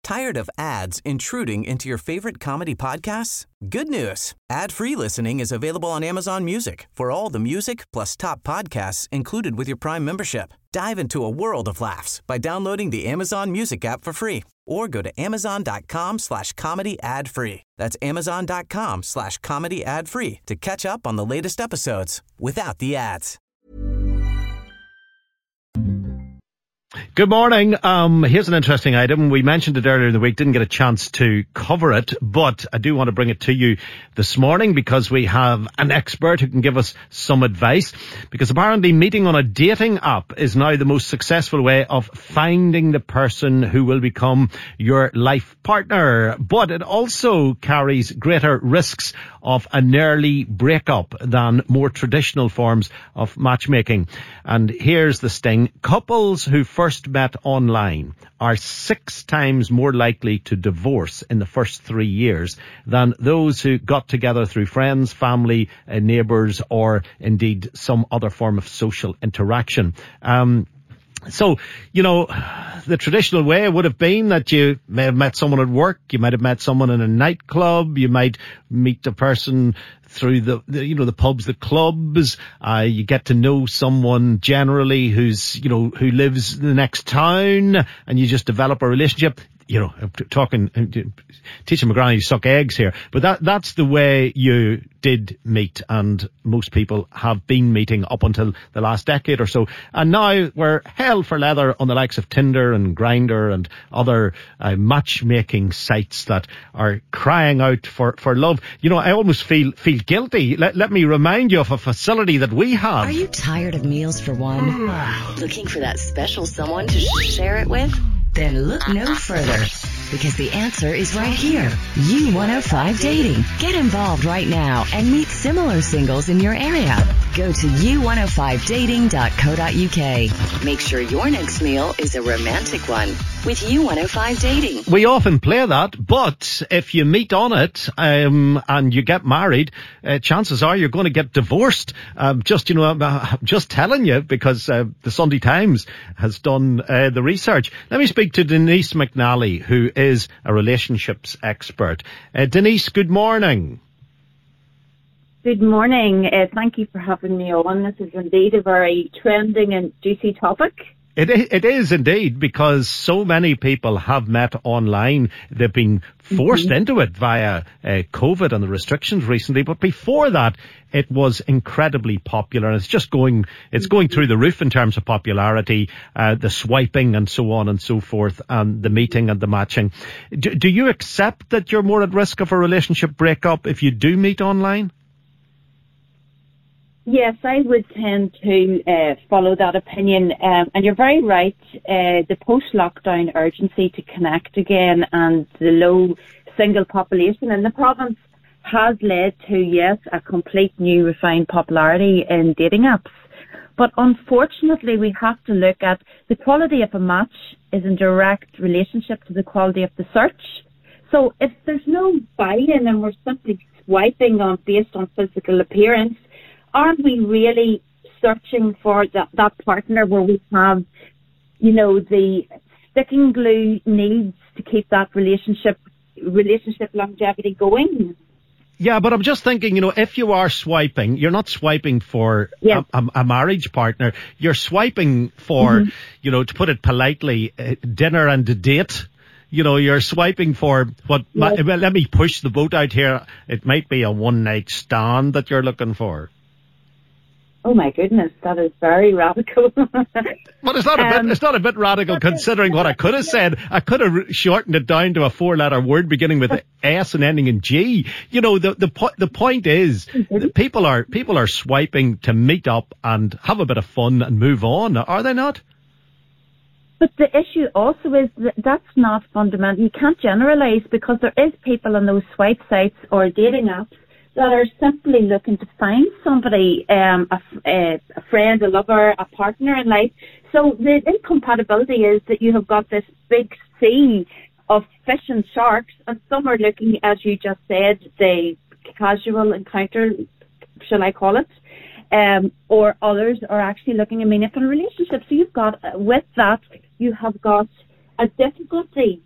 Tired of ads intruding into your favorite comedy podcasts? Good news. Ad-free listening is available on Amazon Music for all the music plus top podcasts included with your Prime membership. Dive into a world of laughs by downloading the Amazon Music app for free or go to amazon.com/comedy ad-free. That's amazon.com/comedy ad-free to catch up on the latest episodes without the ads. Good morning. Here's an interesting item. We mentioned it earlier in the week, didn't get a chance to cover it, but I do want to bring it to you this morning because we have an expert who can give us some advice. Because apparently meeting on a dating app is now the most successful way of finding the person who will become your life partner. But it also carries greater risks of an early breakup than more traditional forms of matchmaking. And here's the sting. Couples who first met online are 6 times more likely to divorce in the first 3 years than those who got together through friends, family, neighbours, or indeed some other form of social interaction. So, you know, the traditional way would have been that you may have met someone at work, you might have met someone in a nightclub, you might meet a person through the pubs, the clubs, you get to know someone generally who lives in the next town, and you just develop a relationship. You know, teaching my granny to suck eggs here, but that's the way you did meet, and most people have been meeting up until the last decade or so. And now we're hell for leather on the likes of Tinder and Grindr and other matchmaking sites that are crying out for love. You know, I almost feel guilty. Let me remind you of a facility that we have. Are you tired of meals for one? Looking for that special someone to share it with? Then look no further, because the answer is right here. U105 Dating. Get involved right now and meet similar singles in your area. Go to u105dating.co.uk. Make sure your next meal is a romantic one with U105 Dating. We often play that, but if you meet on it and you get married, chances are you're going to get divorced. I'm just telling you, because the Sunday Times has done the research. Let me speak to Denise McNally, who is a relationships expert. Denise, good morning. Good morning. Thank you for having me on. This is indeed a very trending and juicy topic. It is indeed, because so many people have met online. They've been forced into it via COVID and the restrictions recently. But before that, it was incredibly popular. And it's going through the roof in terms of popularity, the swiping and so on and so forth, and the meeting and the matching. Do you accept that you're more at risk of a relationship breakup if you do meet online? Yes, I would tend to follow that opinion. And you're very right. The post-lockdown urgency to connect again and the low single population in the province has led to, yes, a complete new refined popularity in dating apps. But unfortunately, we have to look at the quality of a match is in direct relationship to the quality of the search. So if there's no buy-in and we're simply swiping based on physical appearance, aren't we really searching for that partner where we have, the sticking glue needs to keep that relationship longevity going? Yeah, but I'm just thinking, if you are swiping, you're not swiping for a marriage partner. You're swiping for, to put it politely, dinner and a date. You're swiping for let me push the boat out here. It might be a one-night stand that you're looking for. Oh my goodness, that is very radical. But it's not a bit radical considering what I could have said. I could have shortened it down to a 4-letter word beginning with S and ending in G. The point is that people are swiping to meet up and have a bit of fun and move on, are they not? But the issue also is that's not fundamental. You can't generalise, because there is people on those swipe sites or dating apps that are simply looking to find somebody, a friend, a lover, a partner in life. So the incompatibility is that you have got this big sea of fish and sharks, and some are looking, as you just said, the casual encounter, shall I call it, or others are actually looking at meaningful relationships. So you've got, with that, you have got a difficulty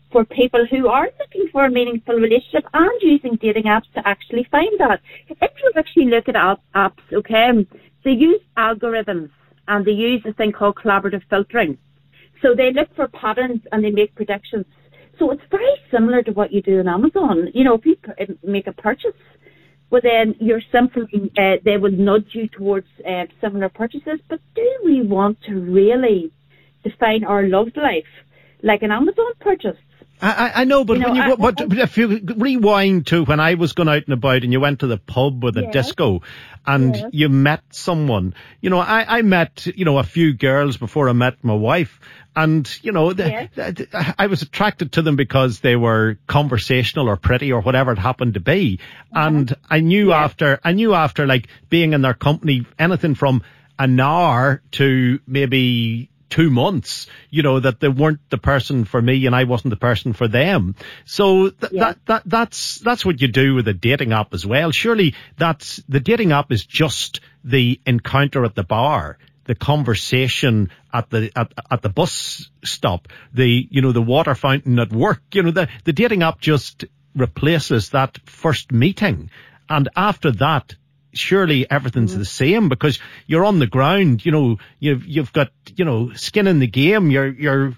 for people who are looking for a meaningful relationship and using dating apps to actually find that. If you actually look at apps, okay, they use algorithms and they use a thing called collaborative filtering. So they look for patterns and they make predictions. So it's very similar to what you do on Amazon. You know, if you make a purchase, well then you're simply, they will nudge you towards similar purchases. But do we want to really define our love life like an Amazon purchase? I know, but but if you rewind to when I was going out and about and you went to the pub or the disco and you met someone, you know, I met, you know, a few girls before I met my wife, and, you know, I was attracted to them because they were conversational or pretty or whatever it happened to be. And I knew after like being in their company, anything from an hour to maybe 2 months, you know, that they weren't the person for me and I wasn't the person for them. So that's what you do with a dating app as well. Surely the dating app is just the encounter at the bar, the conversation at the bus stop, the water fountain at work. You know, the dating app just replaces that first meeting, and after that, surely everything's the same because you're on the ground. You know, you've got, you know, skin in the game. You're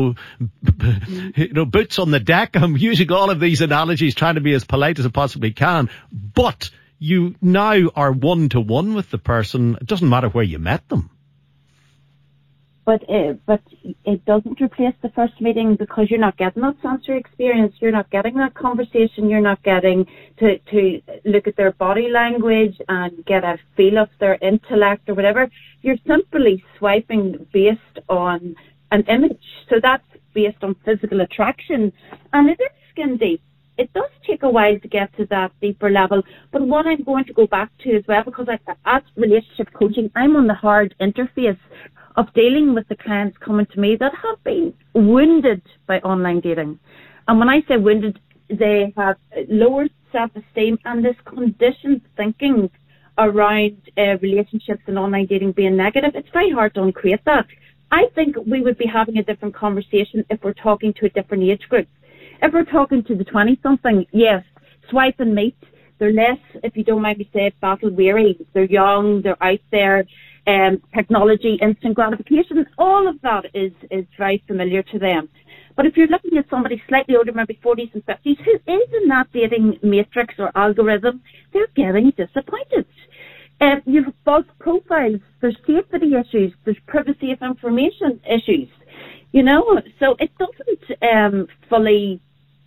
boots on the deck. I'm using all of these analogies, trying to be as polite as I possibly can. But you now are 1-to-1 with the person. It doesn't matter where you met them. But it doesn't replace the first meeting because you're not getting that sensory experience. You're not getting that conversation. You're not getting to look at their body language and get a feel of their intellect or whatever. You're simply swiping based on an image. So that's based on physical attraction. And it is skin deep. It does take a while to get to that deeper level. But what I'm going to go back to as well, because at relationship coaching, I'm on the hard interface of dealing with the clients coming to me that have been wounded by online dating. And when I say wounded, they have lower self-esteem and this conditioned thinking around relationships and online dating being negative. It's very hard to uncreate that. I think we would be having a different conversation if we're talking to a different age group. If we're talking to the 20-something, yes, swipe and meet. They're less, if you don't mind me saying, battle-weary. They're young, they're out there. Technology, instant gratification, all of that is very familiar to them. But if you're looking at somebody slightly older, maybe 40s and 50s, who is in that dating matrix or algorithm, they're getting disappointed. You have false profiles, there's safety issues, there's privacy of information issues, you know, so it doesn't fully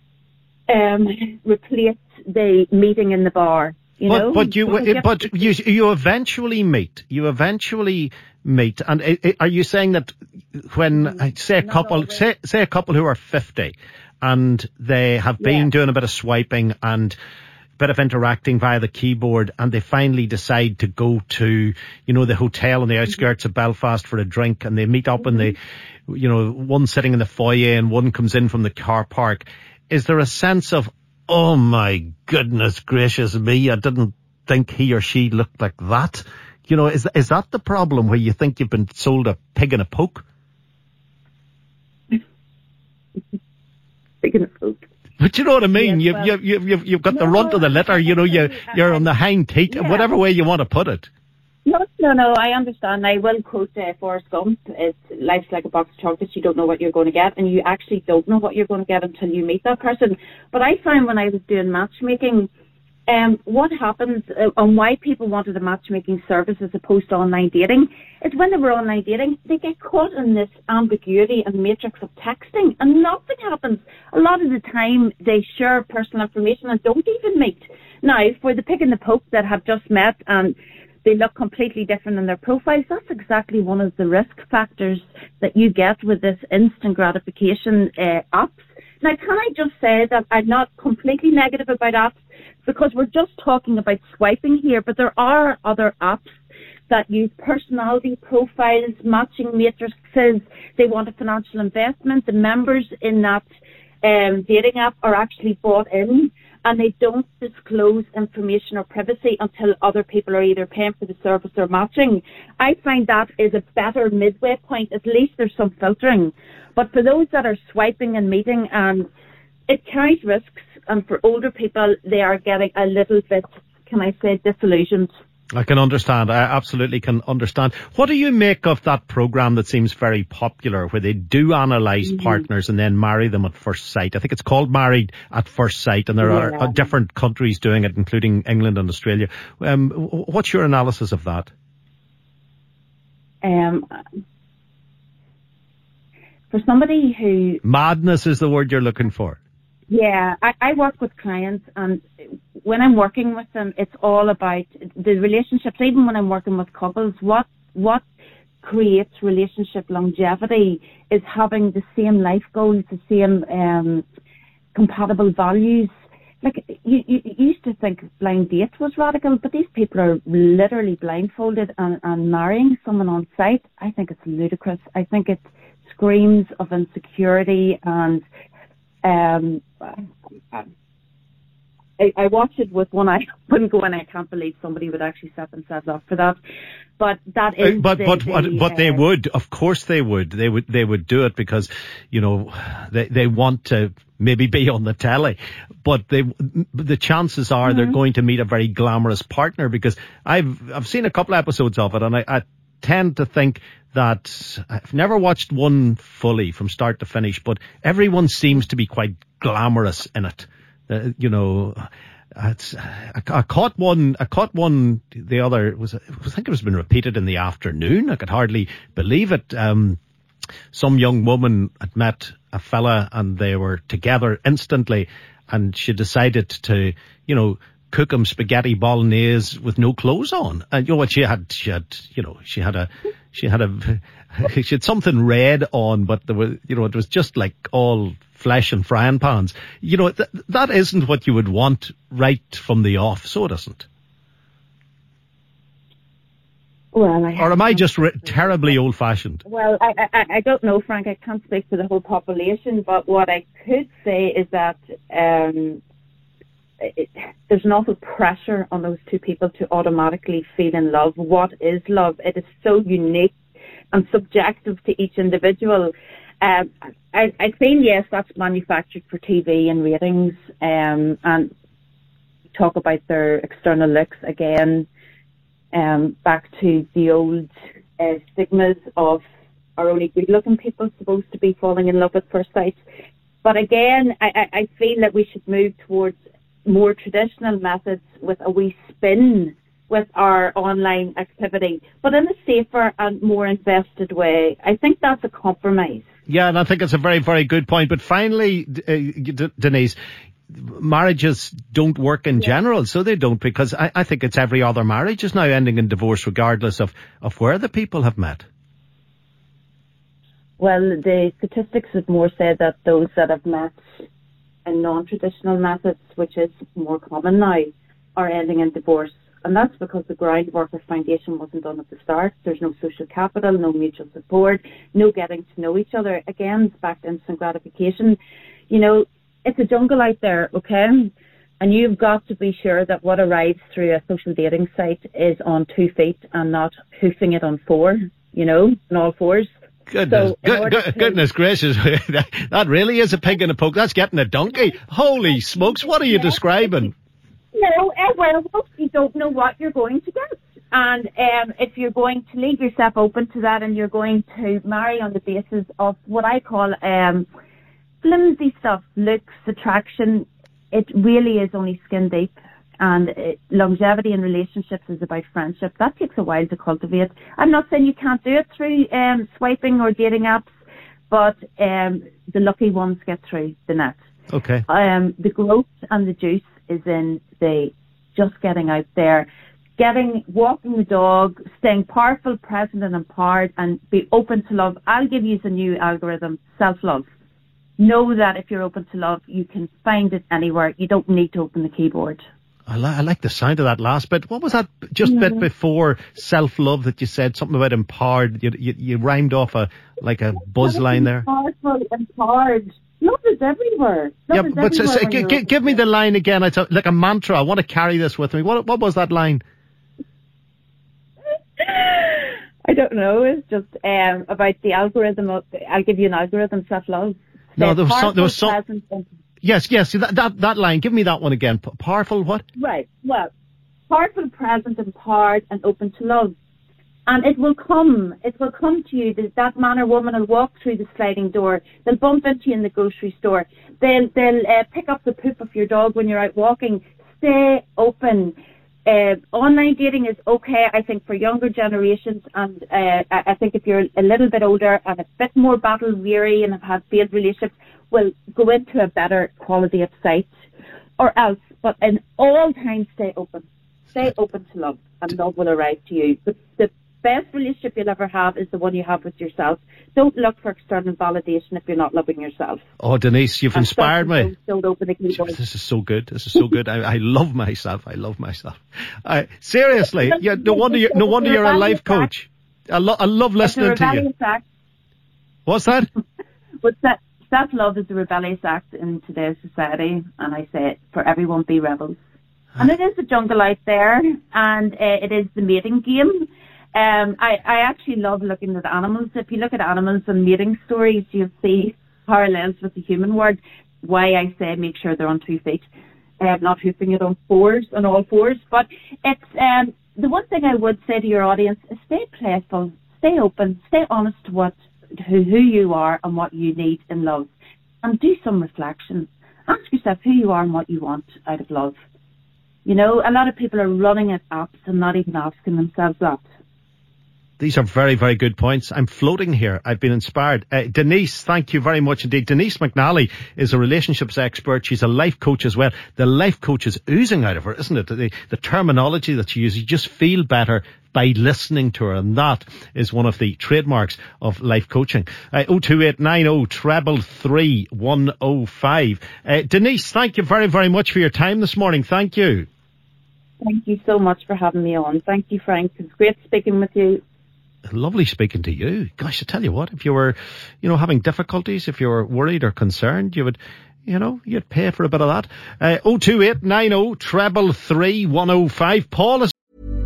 replace the meeting in the bar. But you eventually meet. And are you saying that when say a couple who are 50 and they have been doing a bit of swiping and a bit of interacting via the keyboard, and they finally decide to go to, you know, the hotel on the outskirts of Belfast for a drink, and they meet up and they, you know, one sitting in the foyer and one comes in from the car park, is there a sense of, oh my goodness gracious me, I didn't think he or she looked like that? You know, is that the problem, where you think you've been sold a pig in a poke? Pig in a poke. But you know what I mean? Yes, you've got the runt of the litter, you know, you're on the hind teat, whatever way you want to put it. No, I understand. I will quote Forrest Gump. Life's like a box of chocolates. You don't know what you're going to get, and you actually don't know what you're going to get until you meet that person. But I found when I was doing matchmaking, what happens and why people wanted a matchmaking service as opposed to online dating is when they were online dating, they get caught in this ambiguity and matrix of texting, and nothing happens. A lot of the time, they share personal information and don't even meet. Now, for the pig and the poke that have just met and they look completely different in their profiles, that's exactly one of the risk factors that you get with this instant gratification apps. Now, can I just say that I'm not completely negative about apps, because we're just talking about swiping here, but there are other apps that use personality profiles, matching matrices. They want a financial investment. The members in that dating app are actually bought in, and they don't disclose information or privacy until other people are either paying for the service or matching. I find that is a better midway point. At least there's some filtering. But for those that are swiping and meeting, it carries risks, and for older people, they are getting a little bit, can I say, disillusioned. I can understand. I absolutely can understand. What do you make of that programme that seems very popular, where they do analyse partners and then marry them at first sight? I think it's called Married at First Sight, and there are different countries doing it, including England and Australia. What's your analysis of that? For somebody who... Madness is the word you're looking for. Yeah, I work with clients, and when I'm working with them, it's all about the relationships. Even when I'm working with couples, what creates relationship longevity is having the same life goals, the same compatible values. Like, you used to think blind date was radical, but these people are literally blindfolded and marrying someone on site. I think it's ludicrous. I think it screams of insecurity, and I watched it with one eye open going, I can't believe somebody would actually set themselves up for that. But that is but they would, of course they would. They would do it because, you know, they want to maybe be on the telly, but the chances are they're going to meet a very glamorous partner, because I've seen a couple of episodes of it, and I tend to think that I've never watched one fully from start to finish, but everyone seems to be quite glamorous in it. You know, I caught one the other was, I think it was been repeated in the afternoon. I could hardly believe it. Some young woman had met a fella and they were together instantly, and she decided to, you know, cook him spaghetti bolognese with no clothes on. And you know what, she had something red on, but there was, you know, it was just like all flesh and frying pans. You know, that isn't what you would want right from the off, so it isn't. Well, or am I just terribly old-fashioned? Well, I don't know, Frank. I can't speak for the whole population, but what I could say is that there's an awful pressure on those two people to automatically feel in love. What is love? It is so unique and subjective to each individual. I feel, yes, that's manufactured for TV and ratings, and talk about their external looks again, back to the old stigmas of are only good-looking people supposed to be falling in love at first sight. But again, I feel that we should move towards more traditional methods with a wee spin with our online activity, but in a safer and more invested way. I think that's a compromise. Yeah, and I think it's a very, very good point. But finally, Denise, marriages don't work in general, so they don't, because I think it's every other marriage is now ending in divorce regardless of where the people have met. Well, the statistics would more say that those that have met in non-traditional methods, which is more common now, are ending in divorce. And that's because the groundwork or foundation wasn't done at the start. There's no social capital, no mutual support, no getting to know each other. Again, it's back to instant gratification. You know, it's a jungle out there, okay? And you've got to be sure that what arrives through a social dating site is on 2 feet and not hoofing it on 4, you know, on all fours. Goodness gracious, that really is a pig in a poke. That's getting a donkey. Holy smokes, what are you describing? No, well, you don't know what you're going to get. And if you're going to leave yourself open to that and you're going to marry on the basis of what I call flimsy stuff, looks, attraction, it really is only skin deep. And longevity in relationships is about friendship. That takes a while to cultivate. I'm not saying you can't do it through swiping or dating apps, but the lucky ones get through the net. Okay. The growth and the juice is in the just getting out there, walking the dog, staying powerful, present and empowered, and be open to love. I'll give you the new algorithm, self-love. Know that if you're open to love, you can find it anywhere. You don't need to open the keyboard. I like the sound of that last bit. What was that bit before self-love that you said? Something about empowered. You rhymed off a buzz line there. Powerful, empowered. Love is everywhere. Give me the line again. It's like a mantra. I want to carry this with me. What was that line? I don't know. It's just about the algorithm. I'll give you an algorithm, self-love. No, there was some. Yes. That line. Give me that one again. Powerful what? Right. Well, powerful, present, empowered, and open to love. And it will come to you. That man or woman will walk through the sliding door. They'll bump into you in the grocery store. They'll pick up the poop of your dog when you're out walking. Stay open. Online dating is okay, I think, for younger generations. And I think if you're a little bit older and a bit more battle weary and have had failed relationships, will go into a better quality of sight or else. But in all times, stay open. Stay open to love, and love will arrive to you. But the best relationship you'll ever have is the one you have with yourself. Don't look for external validation if you're not loving yourself. Oh, Denise, you've inspired me. Don't open this is so good. I love myself. Seriously, no wonder you're a life coach. I love listening to you. Act. What's that? Self-love is a rebellious act in today's society, and I say, for everyone, be rebels. And it is a jungle out there, and it is the mating game. I actually love looking at animals. If you look at animals and mating stories, you'll see parallels with the human world. Why I say make sure they're on 2 feet, not hoofing it on all fours. But it's the one thing I would say to your audience is stay playful, stay open, stay honest to who you are and what you need in love, and do some reflection. Ask yourself who you are and what you want out of love. You know, a lot of people are running at apps and not even asking themselves that. These are very, very good points. I'm floating here. I've been inspired. Denise, thank you very much indeed. Denise McNally is a relationships expert. She's a life coach as well. The life coach is oozing out of her, isn't it? The terminology that she uses, you just feel better by listening to her. And that is one of the trademarks of life coaching. 02890 105. Denise, thank you very, very much for your time this morning. Thank you. Thank you so much for having me on. Thank you, Frank. It's great speaking with you. Lovely speaking to you. Gosh, I tell you what, if you were, having difficulties, if you were worried or concerned, you would, you'd pay for a bit of that. 02890 105. Paul is...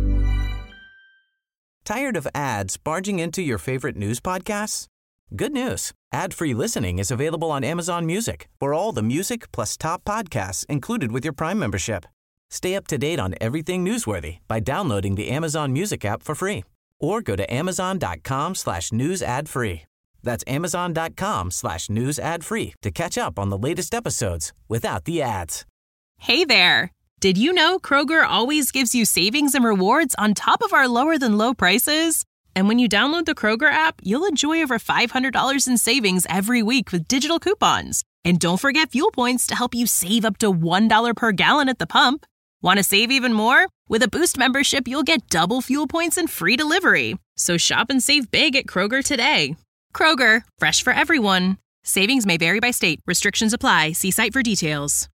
Tired of ads barging into your favorite news podcasts? Good news. Ad-free listening is available on Amazon Music for all the music plus top podcasts included with your Prime membership. Stay up to date on everything newsworthy by downloading the Amazon Music app for free. Or go to amazon.com/news ad free. That's amazon.com/news ad free to catch up on the latest episodes without the ads. Hey there. Did you know Kroger always gives you savings and rewards on top of our lower than low prices? And when you download the Kroger app, you'll enjoy over $500 in savings every week with digital coupons. And don't forget fuel points to help you save up to $1 per gallon at the pump. Want to save even more? With a Boost membership, you'll get double fuel points and free delivery. So shop and save big at Kroger today. Kroger, fresh for everyone. Savings may vary by state. Restrictions apply. See site for details.